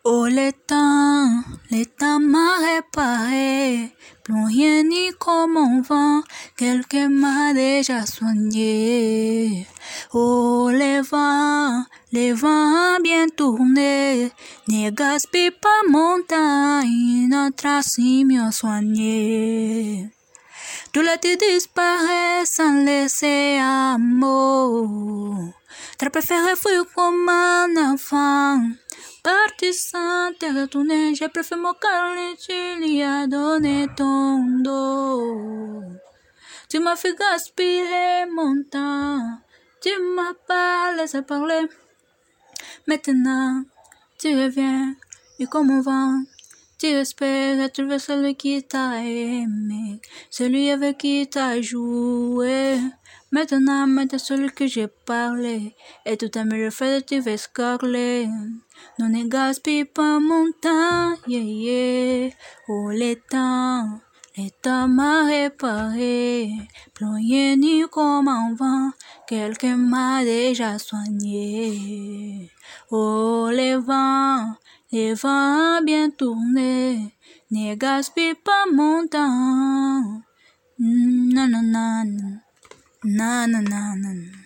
Oh, les temps m'a réparé, plus rien ni comme on vent, quelqu'un m'a déjà soigné. Oh, les vents bien tournés, ne gaspille pas mon temps, notre racine mieux soigné. Tout le temps disparaît sans laisser un mot. T'as préféré fuir comme un enfant. Parti sans te retourner, j'ai préféré mon cœur et tu lui as donné ton dos. Tu m'as fait gaspiller mon temps, tu m'as pas laissé parler. Maintenant, tu reviens, et comme on vent, tu espères trouver celui qui t'a aimé, celui avec qui t'as joué. Maintenant, celui que j'ai parlé, et tout à me fait tu veux scarler. Non ne gaspille pas mon temps, yeah, yeah. Oh, les temps m'a réparé, plus rien ni comme un vent, quelqu'un m'a déjà soigné. Oh, les vents bien tournés, ne gaspille pas mon temps. Nanana, nanana.